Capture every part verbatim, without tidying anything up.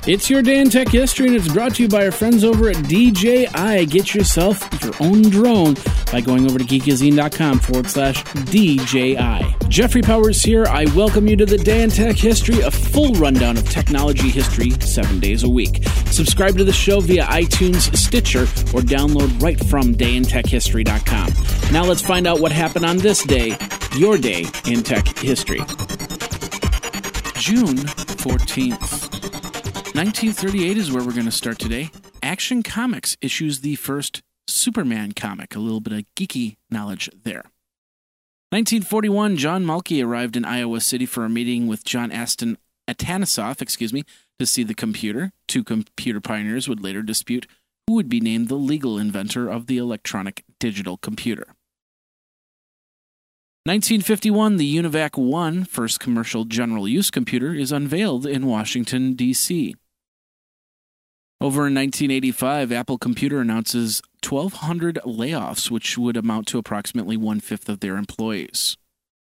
It's your day in tech history, and it's brought to you by our friends over at D J I. Get yourself your own drone by going over to geekazine.com forward slash DJI. Jeffrey Powers here. I welcome you to the Day in Tech History, a full rundown of technology history seven days a week. Subscribe to the show via iTunes, Stitcher, or download right from day in tech history dot com. Now let's find out what happened on this day, your day in tech history. June fourteenth. nineteen thirty-eight is where we're going to start today. Action Comics issues the first Superman comic. A little bit of geeky knowledge there. nineteen forty-one, John Mulkey arrived in Iowa City for a meeting with John Aston Atanasoff, excuse me, to see the computer. Two computer pioneers would later dispute who would be named the legal inventor of the electronic digital computer. nineteen fifty-one, the UNIVAC one, first commercial general-use computer, is unveiled in Washington, D C Over in nineteen eighty-five, Apple Computer announces twelve hundred layoffs, which would amount to approximately one-fifth of their employees.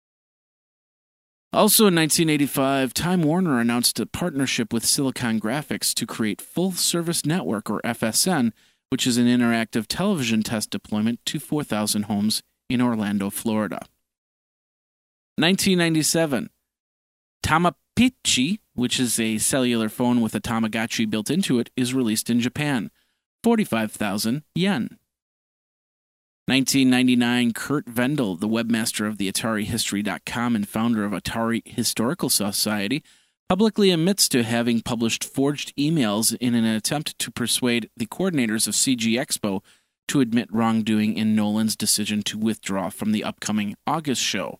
Also in nineteen eighty-five, Time Warner announced a partnership with Silicon Graphics to create Full Service Network, or F S N, which is an interactive television test deployment to four thousand homes in Orlando, Florida. nineteen ninety-seven, Tamapichi, which is a cellular phone with a Tamagotchi built into it, is released in Japan. forty-five thousand yen. nineteen ninety-nine, Kurt Vendel, the webmaster of the Atari History dot com and founder of Atari Historical Society, publicly admits to having published forged emails in an attempt to persuade the coordinators of C G Expo to admit wrongdoing in Nolan's decision to withdraw from the upcoming August show.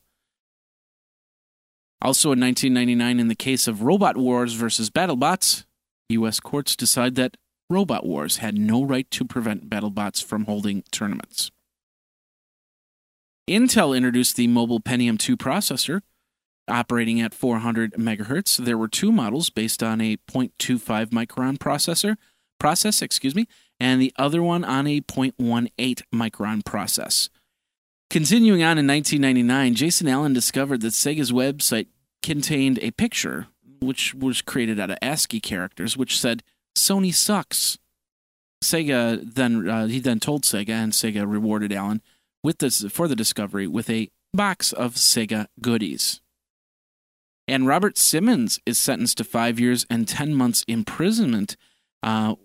Also in nineteen ninety-nine, in the case of Robot Wars versus BattleBots, U S courts decide that Robot Wars had no right to prevent BattleBots from holding tournaments. Intel introduced the Mobile Pentium two processor, operating at four hundred megahertz. There were two models based on a zero point two five micron processor, process, excuse me, and the other one on a zero point one eight micron process. Continuing on in nineteen ninety-nine, Jason Allen discovered that Sega's website contained a picture, which was created out of ASCII characters, which said, "Sony sucks." Sega then uh, he then told Sega, and Sega rewarded Allen with this for the discovery with a box of Sega goodies. And Robert Simmons is sentenced to five years and ten months imprisonment uh,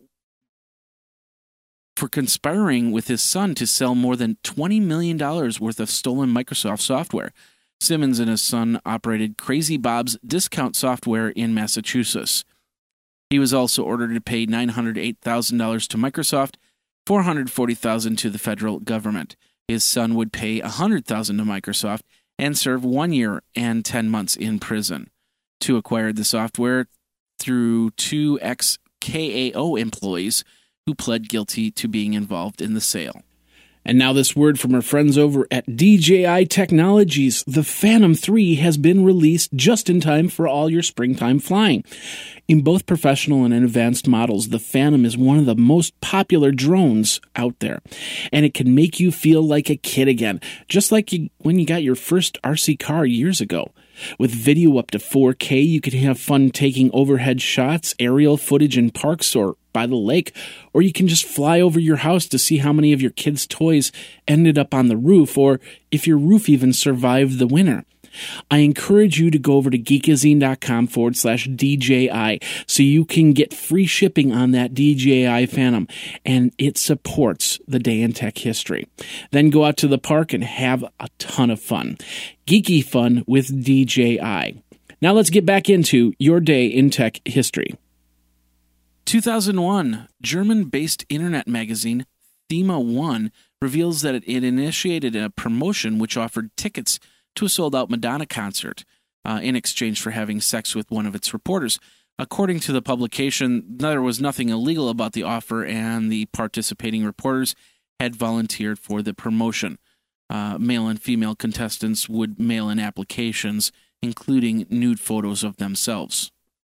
for conspiring with his son to sell more than twenty million dollars worth of stolen Microsoft software. Simmons and his son operated Crazy Bob's discount software in Massachusetts. He was also ordered to pay nine hundred eight thousand dollars to Microsoft, four hundred forty thousand dollars to the federal government. His son would pay one hundred thousand dollars to Microsoft and serve one year and ten months in prison. Two acquired the software through two ex-K A O employees who pled guilty to being involved in the sale. And now this word from our friends over at D J I Technologies. The Phantom three has been released just in time for all your springtime flying. In both professional and advanced models, the Phantom is one of the most popular drones out there. And it can make you feel like a kid again, just like you, when you got your first R C car years ago. With video up to four K, you can have fun taking overhead shots, aerial footage in parks or by the lake, or you can just fly over your house to see how many of your kids' toys ended up on the roof, or if your roof even survived the winter. I encourage you to go over to geekazine.com forward slash DJI so you can get free shipping on that D J I Phantom, and it supports the Day in Tech History. Then go out to the park and have a ton of fun. Geeky fun with D J I. Now let's get back into your Day in Tech History. two thousand one, German-based internet magazine Thema One reveals that it initiated a promotion which offered tickets to a sold-out Madonna concert uh, in exchange for having sex with one of its reporters. According to the publication, there was nothing illegal about the offer, and the participating reporters had volunteered for the promotion. Uh, male and female contestants would mail in applications, including nude photos of themselves.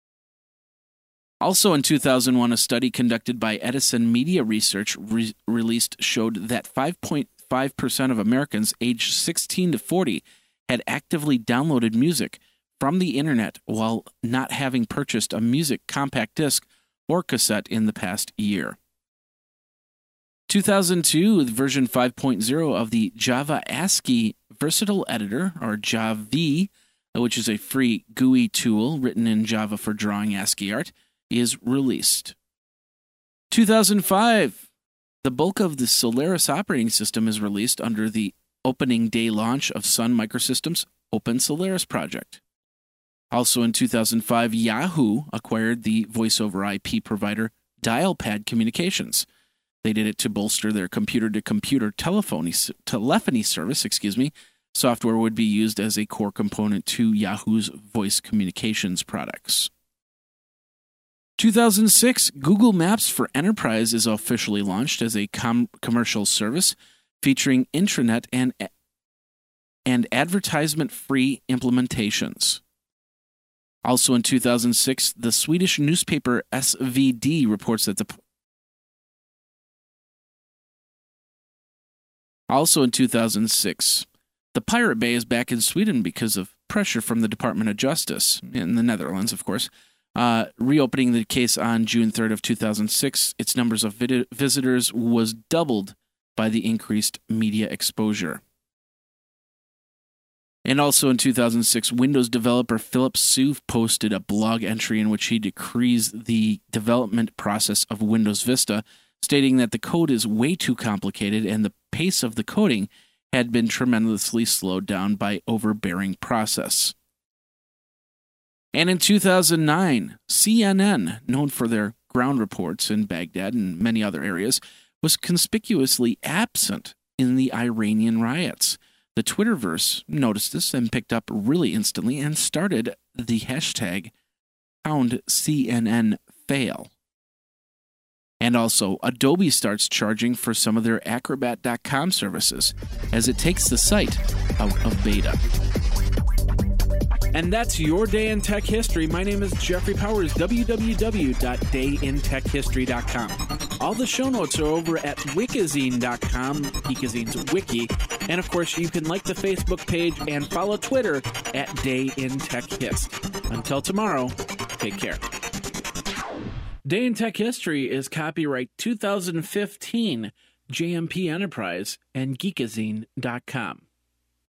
Also in two thousand one, a study conducted by Edison Media Research re- released showed that five point five percent of Americans aged sixteen to forty had actively downloaded music from the internet while not having purchased a music compact disc or cassette in the past year. two thousand two, version five point oh of the Java ASCII Versatile Editor, or Javi, which is a free G U I tool written in Java for drawing ASCII art, is released. two thousand five, the bulk of the Solaris operating system is released under the opening day launch of Sun Microsystems' Open Solaris project. Also in two thousand five, Yahoo acquired the voice-over I P provider Dialpad Communications. They did it to bolster their computer-to-computer telephony, telephony service. Excuse me. Software would be used as a core component to Yahoo's voice communications products. two thousand six, Google Maps for Enterprise is officially launched as a com- commercial service featuring intranet and, and advertisement-free implementations. Also in two thousand six, the Swedish newspaper S V D reports that the Also in two thousand six, the Pirate Bay is back in Sweden because of pressure from the Department of Justice, in the Netherlands, of course. Uh, reopening the case on June third of two thousand six, its numbers of vid- visitors was doubled by the increased media exposure. And also in two thousand six, Windows developer Philip Sue posted a blog entry in which he decrees the development process of Windows Vista, stating that the code is way too complicated and the pace of the coding had been tremendously slowed down by overbearing process. And in two thousand nine, C N N, known for their ground reports in Baghdad and many other areas, was conspicuously absent in the Iranian riots. The Twitterverse noticed this and picked up really instantly and started the hashtag pound C N N fail. And also, Adobe starts charging for some of their Acrobat dot com services as it takes the site out of beta. And that's your day in tech history. My name is Jeffrey Powers, w w w dot day in tech history dot com. All the show notes are over at wikizine dot com, Geekazine's wiki. And of course, you can like the Facebook page and follow Twitter at DayInTechHist. Until tomorrow, take care. Day in Tech History is copyright two thousand fifteen, J M P Enterprise and Geekazine dot com.